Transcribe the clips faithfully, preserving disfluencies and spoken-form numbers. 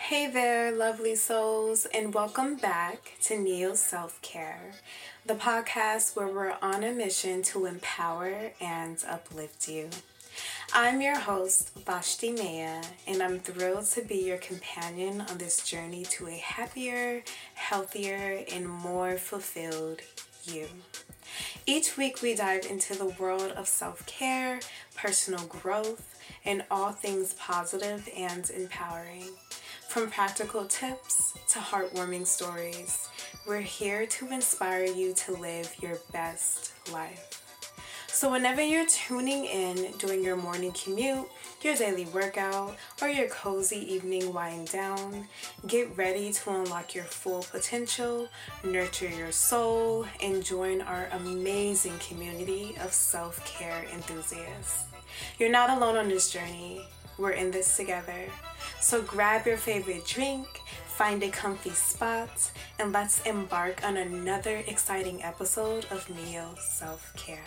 Hey there, lovely souls, and welcome back to Neo Self Care, the podcast where we're on a mission to empower and uplift you. I'm your host, Vashti Maya, and I'm thrilled to be your companion on this journey to a happier, healthier, and more fulfilled you. Each week we dive into the world of self-care, personal growth, and all things positive and empowering. From practical tips to heartwarming stories, we're here to inspire you to live your best life. So whenever you're tuning in during your morning commute, your daily workout, or your cozy evening wind down, get ready to unlock your full potential, nurture your soul, and join our amazing community of self-care enthusiasts. You're not alone on this journey. We're in this together. So grab your favorite drink, find a comfy spot, and let's embark on another exciting episode of Neo Self-Care.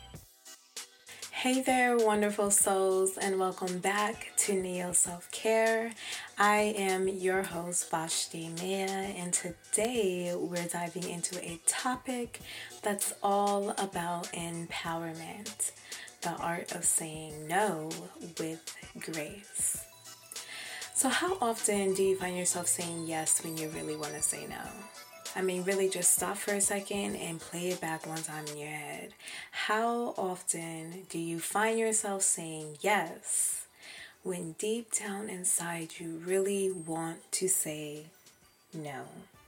Hey there, wonderful souls, and welcome back to Neo Self-Care. I am your host, Vashti Maya, and today we're diving into a topic that's all about empowerment, the art of saying no with grace. So how often do you find yourself saying yes when you really want to say no? I mean, really just stop for a second and play it back one time in your head. How often do you find yourself saying yes when deep down inside you really want to say no?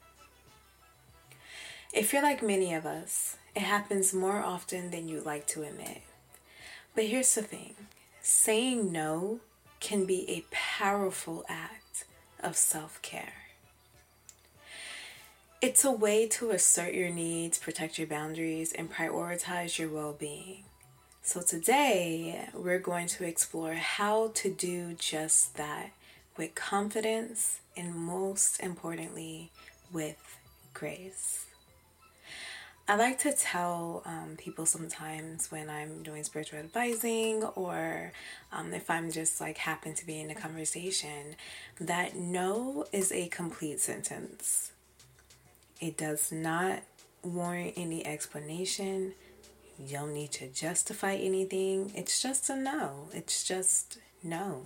If you're like many of us, it happens more often than you'd like to admit. But here's the thing, saying no can be a powerful act of self-care. It's a way to assert your needs, protect your boundaries, and prioritize your well-being. So today, we're going to explore how to do just that with confidence and, most importantly, with grace. I like to tell um, people sometimes when I'm doing spiritual advising or um, if I'm just like happen to be in a conversation that no is a complete sentence. It does not warrant any explanation. You don't need to justify anything. It's just a no. It's just no.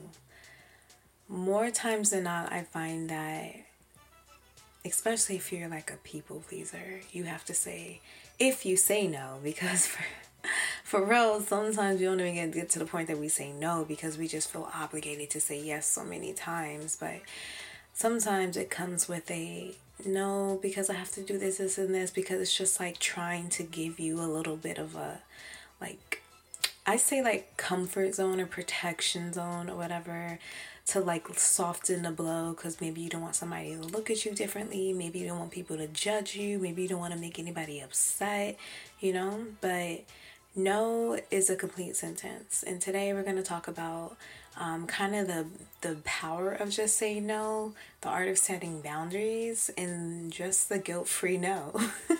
More times than not, I find that especially if you're like a people pleaser, you have to say, if you say no, because for, for real, sometimes we don't even get, get to the point that we say no because we just feel obligated to say yes so many times. But sometimes it comes with a no because I have to do this, this, and this, because it's just like trying to give you a little bit of a, like, I say like comfort zone or protection zone or whatever, to like soften the blow, because maybe you don't want somebody to look at you differently, maybe you don't want people to judge you, maybe you don't want to make anybody upset, you know. But no is a complete sentence, and today we're going to talk about um, kind of the the power of just saying no, the art of setting boundaries, and just the guilt-free no.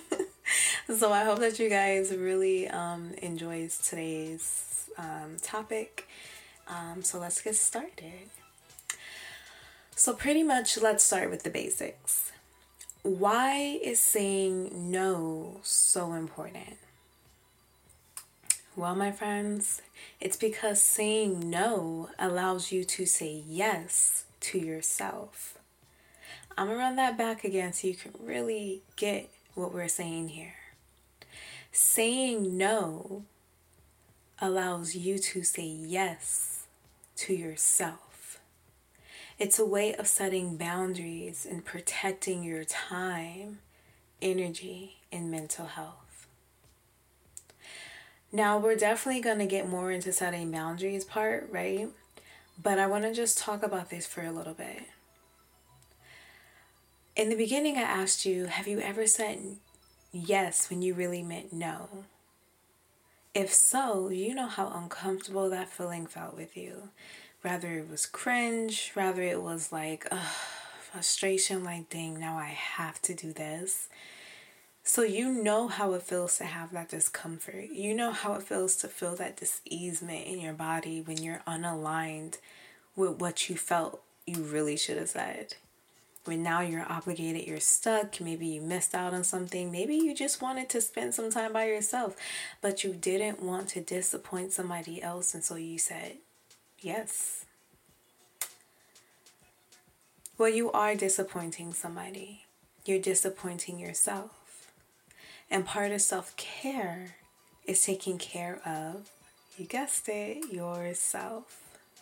So I hope that you guys really um, enjoys today's um, topic. Um, so let's get started. So pretty much, let's start with the basics. Why is saying no so important? Well, my friends, it's because saying no allows you to say yes to yourself. I'm going to run that back again so you can really get what we're saying here. Saying no allows you to say yes to yourself. It's a way of setting boundaries and protecting your time, energy, and mental health. Now, we're definitely going to get more into setting boundaries part, right? But I want to just talk about this for a little bit. In the beginning, I asked you, have you ever said yes when you really meant no? If so, you know how uncomfortable that feeling felt with you. Rather it was cringe, rather it was like, ugh, frustration, like, dang, now I have to do this. So you know how it feels to have that discomfort. You know how it feels to feel that dis-easement in your body when you're unaligned with what you felt you really should have said. when now you're obligated, you're stuck, maybe you missed out on something, maybe you just wanted to spend some time by yourself, but you didn't want to disappoint somebody else, and so you said yes. Well, you are disappointing somebody. You're disappointing yourself. And part of self-care is taking care of, you guessed it, yourself.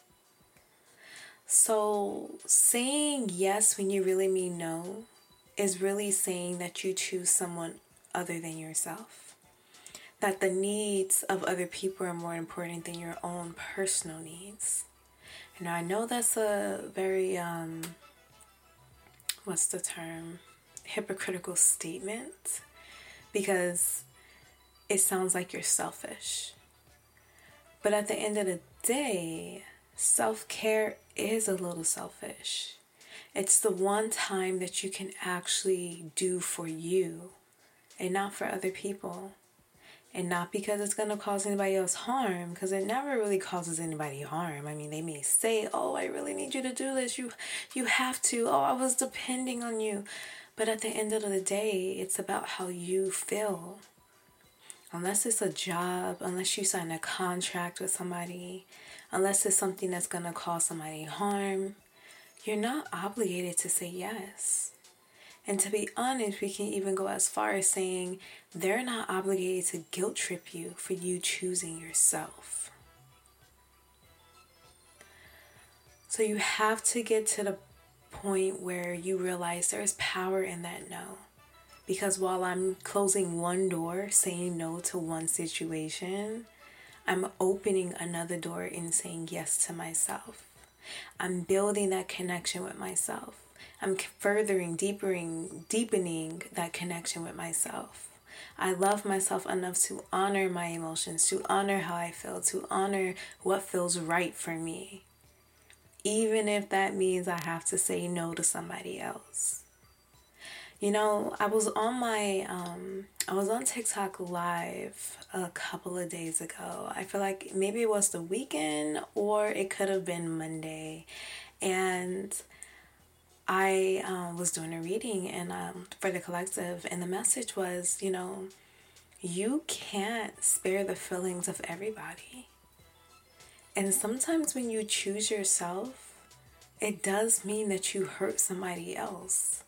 So saying yes when you really mean no is really saying that you choose someone other than yourself. That the needs of other people are more important than your own personal needs. And I know that's a very, um, what's the term? hypocritical statement, because it sounds like you're selfish. But at the end of the day, self-care is a little selfish. It's the one time that you can actually do for you and not for other people. And not because it's going to cause anybody else harm, because it never really causes anybody harm. I mean, they may say, oh, I really need you to do this. You, you have to. Oh, I was depending on you. But at the end of the day, it's about how you feel. Unless it's a job, unless you sign a contract with somebody, unless it's something that's going to cause somebody harm, you're not obligated to say yes. And to be honest, we can even go as far as saying they're not obligated to guilt trip you for you choosing yourself. So you have to get to the point where you realize there's power in that no. Because while I'm closing one door, saying no to one situation, I'm opening another door and saying yes to myself. I'm building that connection with myself. I'm furthering, deepening, deepening that connection with myself. I love myself enough to honor my emotions, to honor how I feel, to honor what feels right for me. Even if that means I have to say no to somebody else. You know, I was on my, um, I was on TikTok live a couple of days ago. I feel like maybe it was the weekend or it could have been Monday. And I um, was doing a reading and um, for the collective, and the message was, you know, you can't spare the feelings of everybody. And sometimes when you choose yourself, it does mean that you hurt somebody else.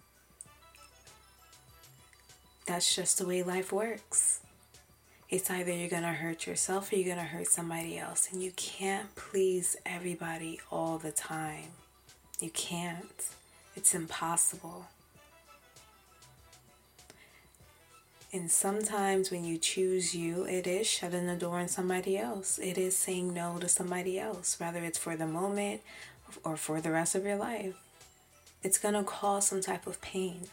That's just the way life works. It's either you're going to hurt yourself or you're going to hurt somebody else. And you can't please everybody all the time. You can't. It's impossible. And sometimes when you choose you, it is shutting the door on somebody else. It is saying no to somebody else, whether it's for the moment or for the rest of your life. It's going to cause some type of pain.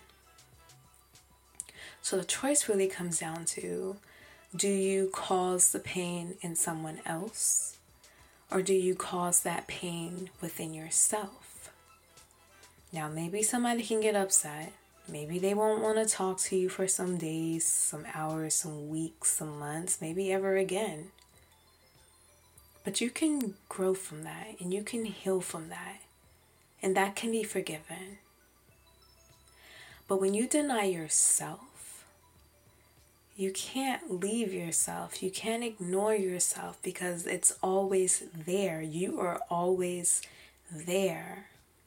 So the choice really comes down to, do you cause the pain in someone else? Or do you cause that pain within yourself? Now, maybe somebody can get upset. Maybe they won't want to talk to you for some days, some hours, some weeks, some months, maybe ever again. But you can grow from that and you can heal from that. And that can be forgiven. But when you deny yourself, you can't leave yourself. You can't ignore yourself because it's always there. You are always there.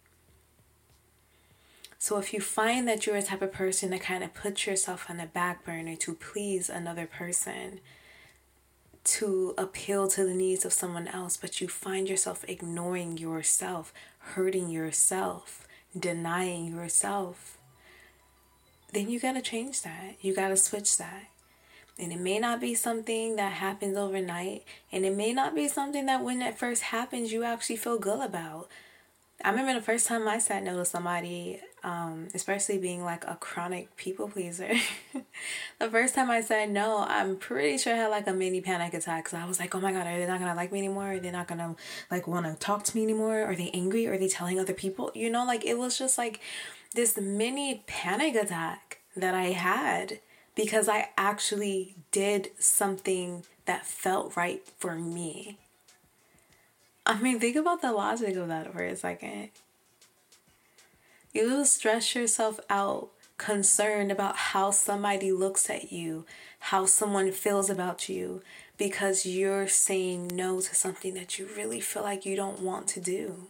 So if you find that you're a type of person that kind of puts yourself on the back burner to please another person, to appeal to the needs of someone else, but you find yourself ignoring yourself, hurting yourself, denying yourself, then you got to change that. You got to switch that. And it may not be something that happens overnight, and it may not be something that when it first happens, you actually feel good about. I remember the first time I said no to somebody, um, especially being like a chronic people pleaser. The first time I said no, I'm pretty sure I had like a mini panic attack. Because I was like, oh my God, are they not going to like me anymore? Are they not going to like want to talk to me anymore? Are they angry? Are they telling other people? You know, like it was just like this mini panic attack that I had because I actually did something that felt right for me. I mean, think about the logic of that for a second. You stress yourself out, concerned about how somebody looks at you, how someone feels about you, because you're saying no to something that you really feel like you don't want to do.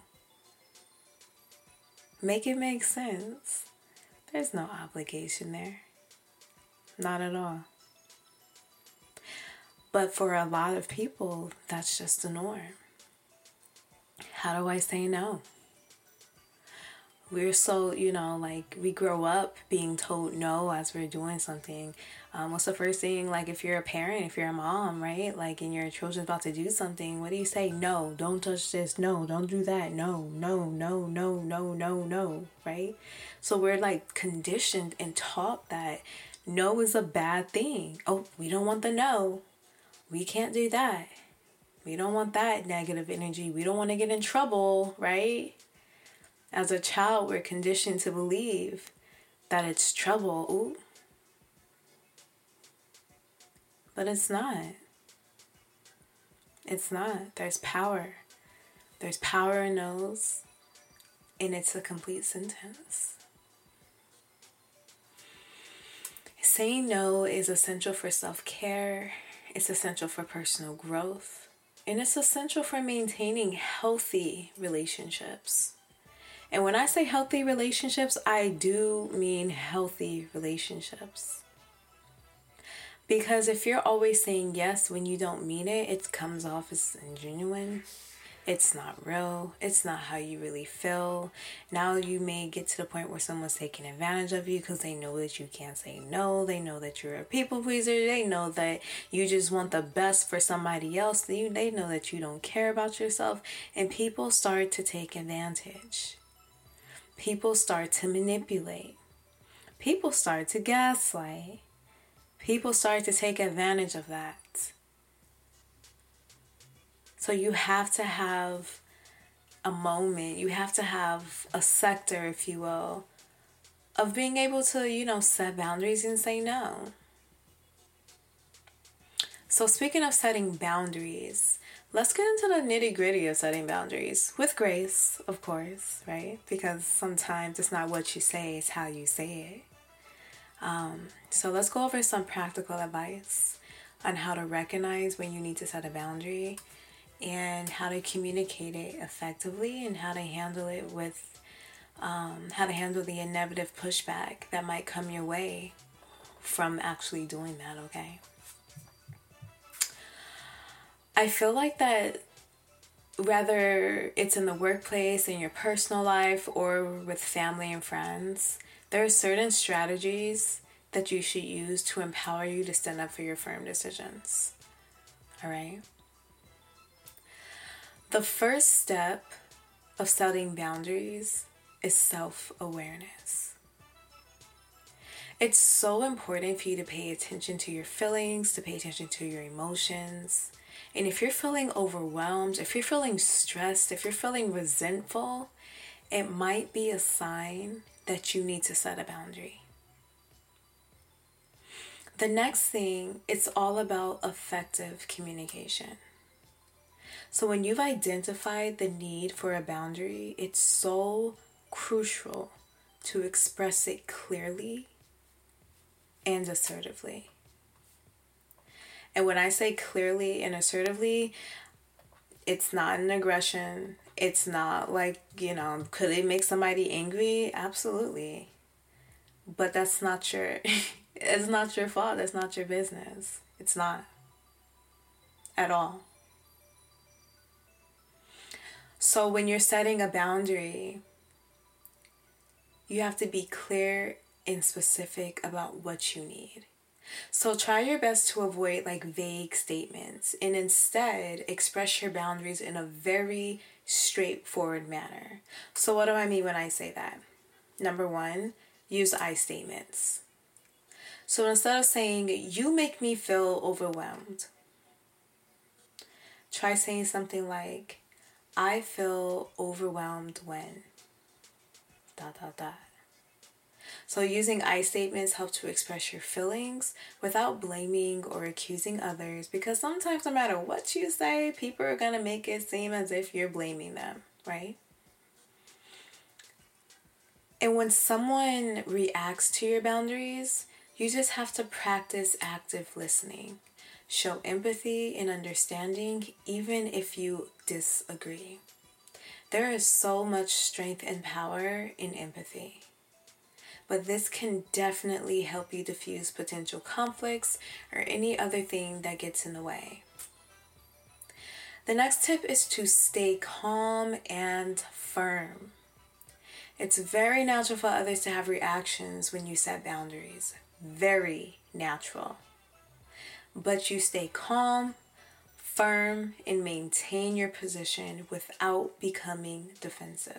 Make it make sense. There's no obligation there. Not at all. But for a lot of people, that's just the norm. How do I say no? We're so, you know, like we grow up being told no as we're doing something. Um, what's the first thing, like if you're a parent, if you're a mom, right? Like and your children's about to do something, what do you say? No, don't touch this. No, don't do that. No, no, no, no, no, no, no, right? So we're like conditioned and taught that no is a bad thing. Oh, we don't want the no. We can't do that. We don't want that negative energy. We don't want to get in trouble, right? As a child, we're conditioned to believe that it's trouble. Ooh. But it's not. It's not. There's power. There's power in those. And it's a complete sentence. Saying no is essential for self-care. It's essential for personal growth. And it's essential for maintaining healthy relationships. And when I say healthy relationships, I do mean healthy relationships. Because if you're always saying yes when you don't mean it, it comes off as ingenuine. It's not real. It's not how you really feel. Now you may get to the point where someone's taking advantage of you because they know that you can't say no. They know that you're a people pleaser. They know that you just want the best for somebody else. They know that you don't care about yourself. And people start to take advantage. People start to manipulate. People start to gaslight. People start to take advantage of that. So you have to have a moment, you have to have a sector, if you will, of being able to, you know, set boundaries and say no. So speaking of setting boundaries, let's get into the nitty-gritty of setting boundaries. With grace, of course, right? Because sometimes it's not what you say, it's how you say it. Um, so let's go over some practical advice on how to recognize when you need to set a boundary and how to communicate it effectively and how to handle it with, um, how to handle the inevitable pushback that might come your way from actually doing that, okay? I feel like that whether it's in the workplace, in your personal life, or with family and friends, there are certain strategies that you should use to empower you to stand up for your firm decisions. All right? The first step of setting boundaries is self-awareness. It's so important for you to pay attention to your feelings, to pay attention to your emotions. And if you're feeling overwhelmed, if you're feeling stressed, if you're feeling resentful, it might be a sign that you need to set a boundary. The next thing, it's all about effective communication. So when you've identified the need for a boundary, it's so crucial to express it clearly and assertively. And when I say clearly and assertively, it's not an aggression. It's not like, you know, could it make somebody angry? Absolutely. But that's not your, it's not your fault. That's not your business. It's not. At all. So when you're setting a boundary, you have to be clear and specific about what you need. So try your best to avoid like vague statements and instead express your boundaries in a very straightforward manner. So what do I mean when I say that? Number one, use I statements. So instead of saying, you make me feel overwhelmed, try saying something like, I feel overwhelmed when, dot, dot, dot. So using I statements help to express your feelings without blaming or accusing others, because sometimes no matter what you say, people are going to make it seem as if you're blaming them, right? And when someone reacts to your boundaries, you just have to practice active listening. Show empathy and understanding, even if you disagree. There is so much strength and power in empathy. But this can definitely help you diffuse potential conflicts or any other thing that gets in the way. The next tip is to stay calm and firm. It's very natural for others to have reactions when you set boundaries. Very natural. But you stay calm, firm, and maintain your position without becoming defensive.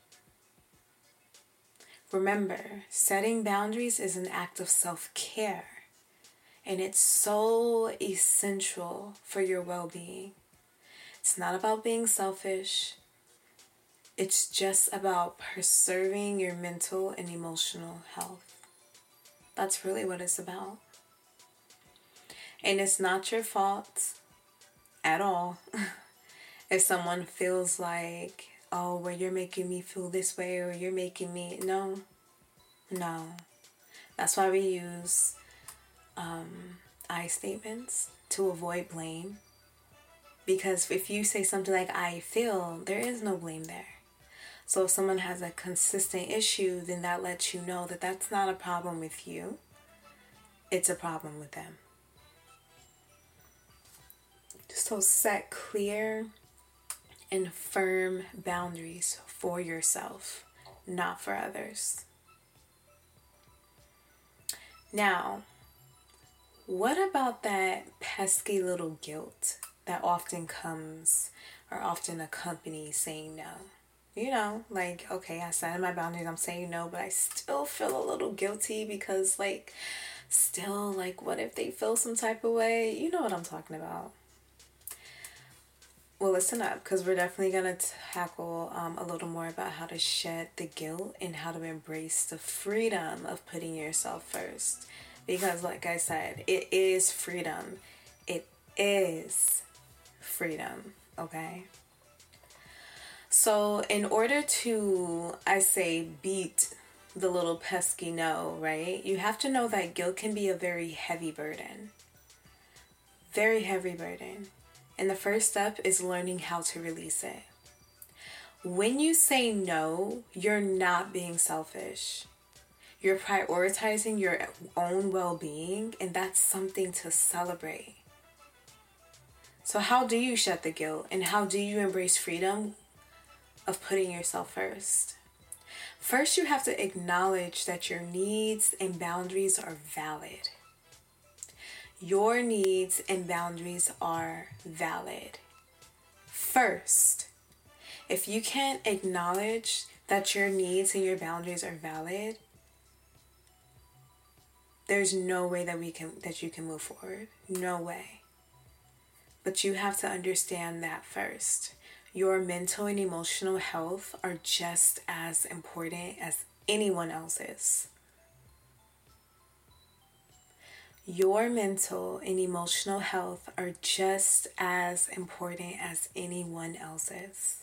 Remember, setting boundaries is an act of self-care, and it's so essential for your well-being. It's not about being selfish. It's just about preserving your mental and emotional health. That's really what it's about. And it's not your fault at all if someone feels like, oh, well, you're making me feel this way, or you're making me... No, no. That's why we use um, I statements to avoid blame. Because if you say something like, I feel, there is no blame there. So if someone has a consistent issue, then that lets you know that that's not a problem with you. It's a problem with them. So set clear and firm boundaries for yourself, not for others. Now, what about that pesky little guilt that often comes or often accompanies saying no? You know, like, okay, I set my boundaries, I'm saying no, but I still feel a little guilty because, like, still, like, what if they feel some type of way? You know what I'm talking about. Well, listen up, because we're definitely going to tackle um, a little more about how to shed the guilt and how to embrace the freedom of putting yourself first. Because, like I said, it is freedom. It is freedom, okay? So, in order to, I say, beat the little pesky no, right? You have to know that guilt can be a very heavy burden. Very heavy burden. And the first step is learning how to release it. When you say no, you're not being selfish. You're prioritizing your own well-being, and that's something to celebrate. So how do you shed the guilt, and how do you embrace freedom of putting yourself first? First, you have to acknowledge that your needs and boundaries are valid. Your needs and boundaries are valid. First, if you can't acknowledge that your needs and your boundaries are valid, there's no way that we can that you can move forward. No way. But you have to understand that first. Your mental and emotional health are just as important as anyone else's. Your mental and emotional health are just as important as anyone else's.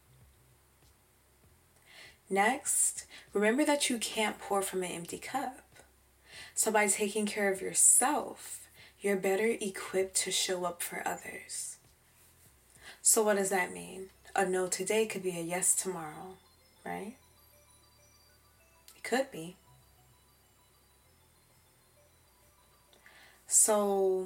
Next, remember that you can't pour from an empty cup. So by taking care of yourself, you're better equipped to show up for others. So what does that mean? A no today could be a yes tomorrow, right? It could be. So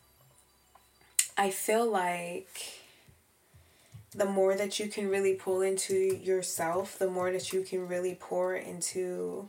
I feel like the more that you can really pull into yourself, the more that you can really pour into,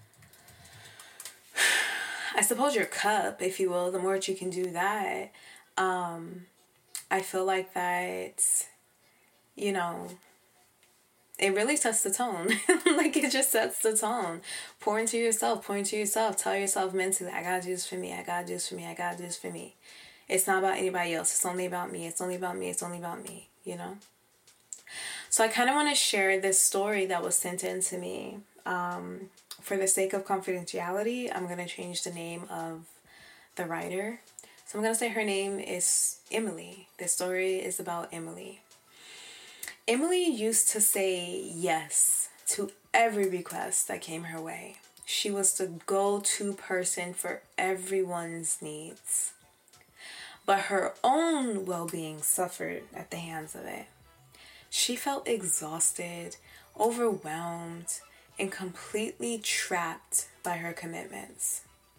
I suppose, your cup, if you will, the more that you can do that, um, I feel like that, you know, it really sets the tone. Like, it just sets the tone. Pour into yourself, pour into yourself. Tell yourself mentally, I gotta do this for me, I gotta do this for me, I gotta do this for me. It's not about anybody else. It's only about me. It's only about me. It's only about me, you know? So I kind of want to share this story that was sent in to me. Um, for the sake of confidentiality, I'm going to change the name of the writer. So I'm going to say her name is Emily. This story is about Emily. Emily used to say yes to every request that came her way. She was the go-to person for everyone's needs. But her own well-being suffered at the hands of it. She felt exhausted, overwhelmed, and completely trapped by her commitments.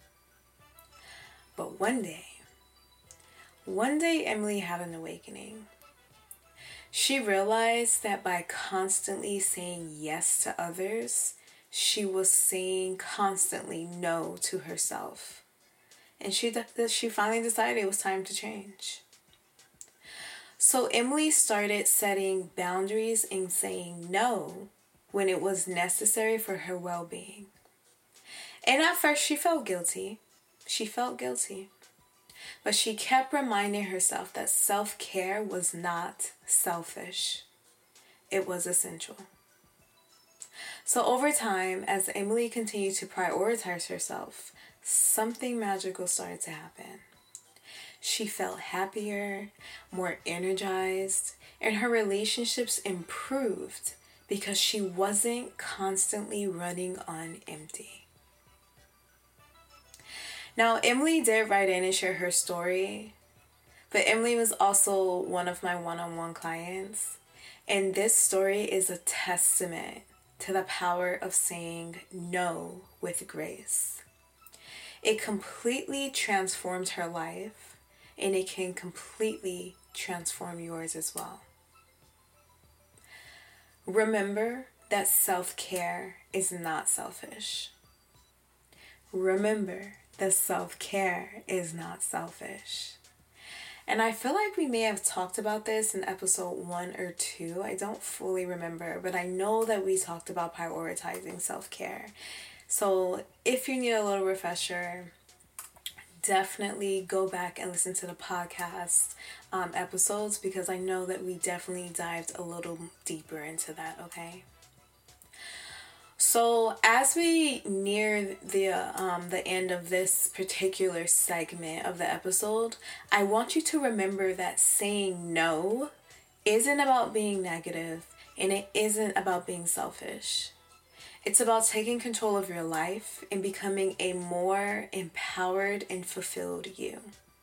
But one day, one day Emily had an awakening. She realized that by constantly saying yes to others, she was saying constantly no to herself. And she, she finally decided it was time to change. So Emily started setting boundaries and saying no when it was necessary for her well-being. And at first she felt guilty. She felt guilty. But she kept reminding herself that self-care was not selfish. It was essential. So over time, as Emily continued to prioritize herself, something magical started to happen. She felt happier, more energized, and her relationships improved because she wasn't constantly running on empty. Now, Emily did write in and share her story, but Emily was also one of my one-on-one clients, and this story is a testament to the power of saying no with grace. It completely transformed her life, and it can completely transform yours as well. Remember that self-care is not selfish. Remember that self-care is not selfish. And I feel like we may have talked about this in episode one or two. I don't fully remember, but I know that we talked about prioritizing self-care. So if you need a little refresher, definitely go back and listen to the podcast um, episodes, because I know that we definitely dived a little deeper into that, okay? So as we near the um, the end of this particular segment of the episode, I want you to remember that saying no isn't about being negative, and it isn't about being selfish. It's about taking control of your life and becoming a more empowered and fulfilled you.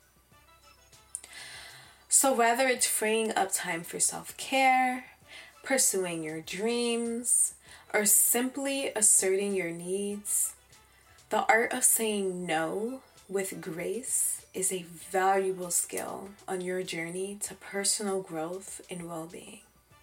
So whether it's freeing up time for self-care, pursuing your dreams, or simply asserting your needs, the art of saying no with grace is a valuable skill on your journey to personal growth and well-being.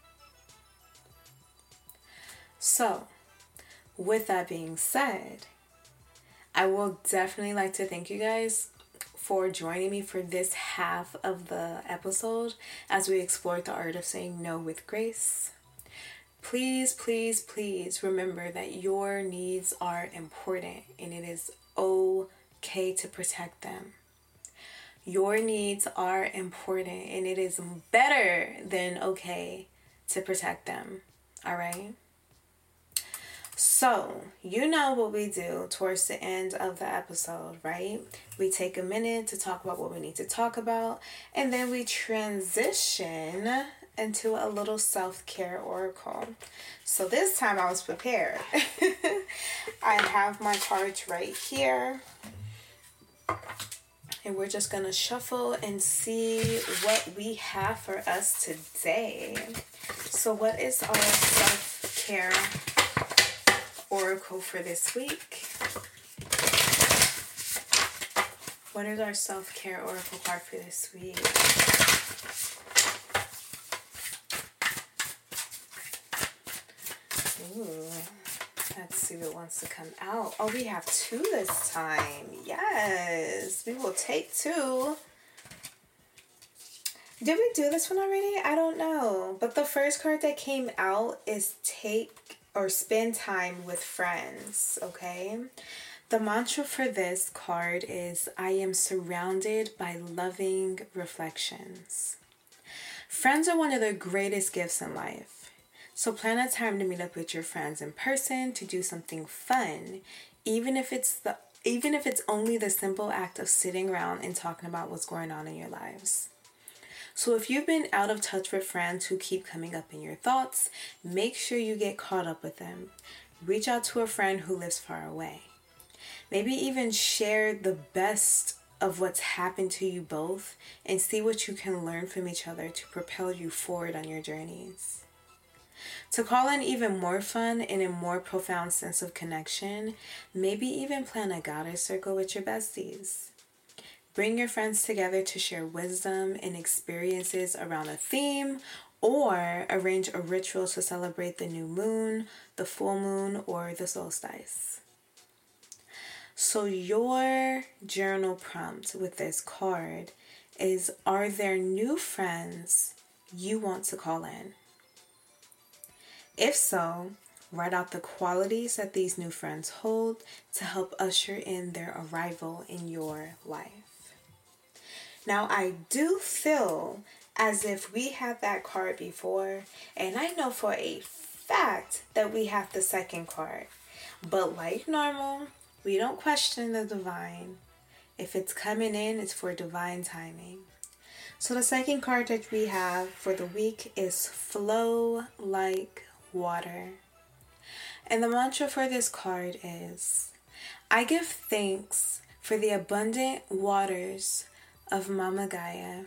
So, with that being said, I will definitely like to thank you guys for joining me for this half of the episode as we explored the art of saying no with grace. Please, please, please remember that your needs are important and it is okay to protect them. Your needs are important and it is better than okay to protect them. All right? So, you know what we do towards the end of the episode, right? We take a minute to talk about what we need to talk about, and then we transition into a little self-care oracle. So this time I was prepared. I have my cards right here. And we're just going to shuffle and see what we have for us today. So what is our self-care oracle for this week? What is our self-care oracle card for this week? Ooh, let's see what wants to come out. Oh, we have two this time. Yes, we will take two. Did we do this one already? I don't know. But the first card that came out is take or spend time with friends, okay? The mantra for this card is, I am surrounded by loving reflections. Friends are one of the greatest gifts in life. So plan a time to meet up with your friends in person to do something fun, even if it's the even if it's only the simple act of sitting around and talking about what's going on in your lives. So if you've been out of touch with friends who keep coming up in your thoughts, make sure you get caught up with them. reach out to a friend who lives far away. Maybe even share the best of what's happened to you both and see what you can learn from each other to propel you forward on your journeys. To call in even more fun and a more profound sense of connection, maybe even plan a goddess circle with your besties. Bring your friends together to share wisdom and experiences around a theme, or arrange a ritual to celebrate the new moon, the full moon, or the solstice. So your journal prompt with this card is, are there new friends you want to call in? If so, write out the qualities that these new friends hold to help usher in their arrival in your life. Now, I do feel as if we had that card before, and I know for a fact that we have the second card. But like normal, we don't question the divine. If it's coming in, it's for divine timing. So the second card that we have for the week is Flow Like Water. And the mantra for this card is, I give thanks for the abundant waters of Mama Gaia.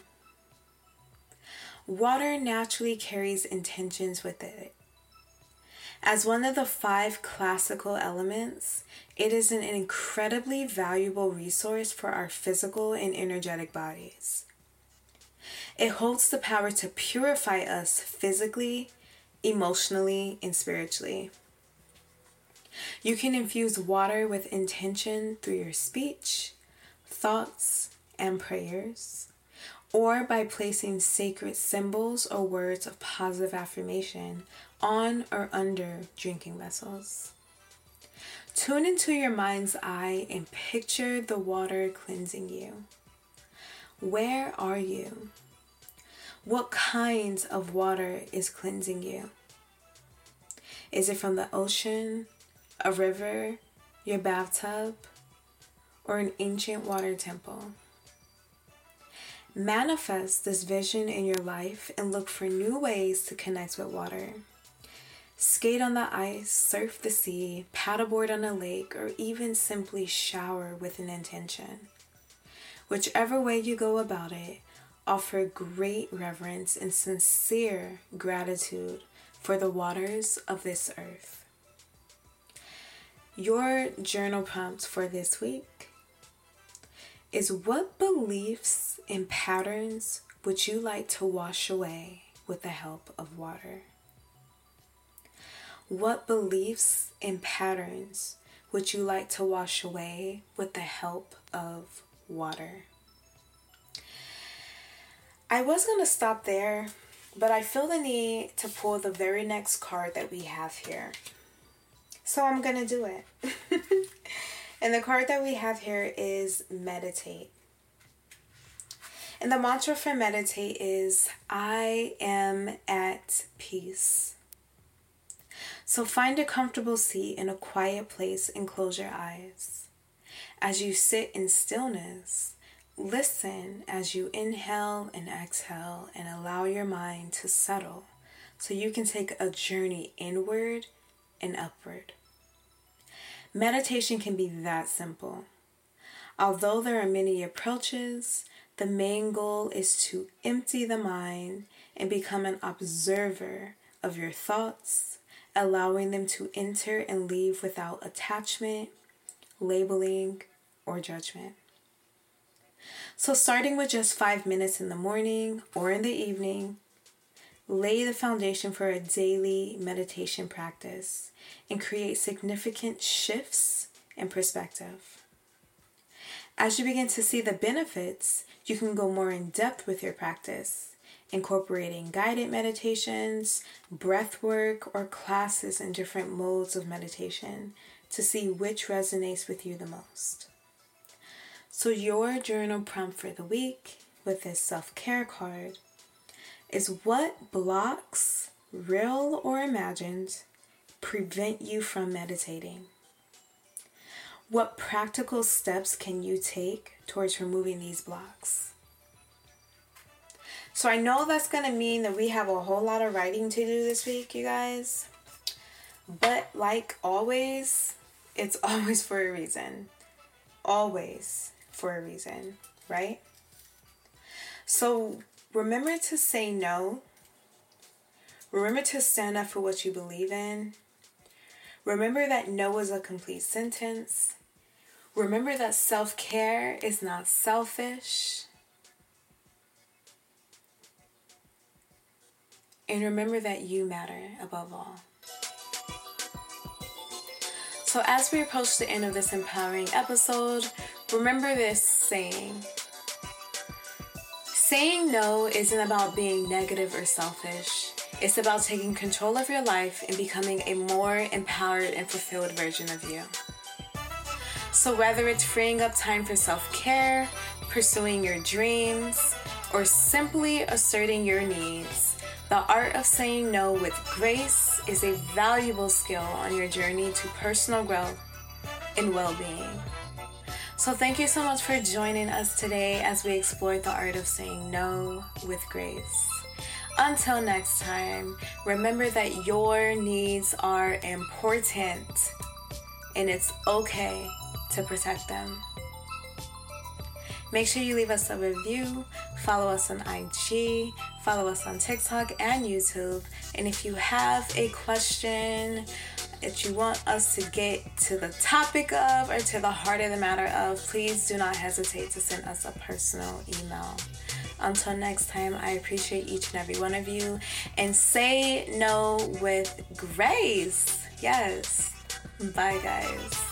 Water naturally carries intentions with it. As one of the five classical elements, it is an incredibly valuable resource for our physical and energetic bodies. It holds the power to purify us physically, emotionally, and spiritually. You can infuse water with intention through your speech, thoughts, and prayers, or by placing sacred symbols or words of positive affirmation on or under drinking vessels. Tune into your mind's eye and picture the water cleansing you. Where are you? What kinds of water is cleansing you? Is it from the ocean, a river, your bathtub, or an ancient water temple? Manifest this vision in your life and look for new ways to connect with water. Skate on the ice, surf the sea, paddleboard on a lake, or even simply shower with an intention. Whichever way you go about it, offer great reverence and sincere gratitude for the waters of this earth. Your journal prompt for this week is, what beliefs and patterns would you like to wash away with the help of water? What beliefs and patterns would you like to wash away with the help of water? I was going to stop there, but I feel the need to pull the very next card that we have here. So I'm going to do it. And the card that we have here is meditate. And the mantra for meditate is, I am at peace. So find a comfortable seat in a quiet place and close your eyes. As you sit in stillness, listen as you inhale and exhale and allow your mind to settle so you can take a journey inward and upward. Meditation can be that simple. Although there are many approaches, the main goal is to empty the mind and become an observer of your thoughts, allowing them to enter and leave without attachment, labeling, or judgment. So starting with just five minutes in the morning or in the evening, lay the foundation for a daily meditation practice and create significant shifts in perspective. As you begin to see the benefits, you can go more in depth with your practice, incorporating guided meditations, breath work, or classes in different modes of meditation to see which resonates with you the most. So your journal prompt for the week with this self-care card is, what blocks, real or imagined, prevent you from meditating? What practical steps can you take towards removing these blocks? So I know that's going to mean that we have a whole lot of writing to do this week, you guys. But like always, it's always for a reason. Always for a reason, right? So remember to say no. Remember to stand up for what you believe in. Remember that no is a complete sentence. Remember that self-care is not selfish. And remember that you matter above all. So as we approach the end of this empowering episode, remember this saying. Saying no isn't about being negative or selfish. It's about taking control of your life and becoming a more empowered and fulfilled version of you. So whether it's freeing up time for self-care, pursuing your dreams, or simply asserting your needs, the art of saying no with grace is a valuable skill on your journey to personal growth and well-being. So thank you so much for joining us today as we explore the art of saying no with grace. Until next time, remember that your needs are important and it's okay to protect them. Make sure you leave us a review, follow us on I G, follow us on TikTok and YouTube. And if you have a question that you want us to get to the topic of or to the heart of the matter of, please do not hesitate to send us a personal email. Until next time, I appreciate each and every one of you. And say no with grace. Yes. Bye, guys.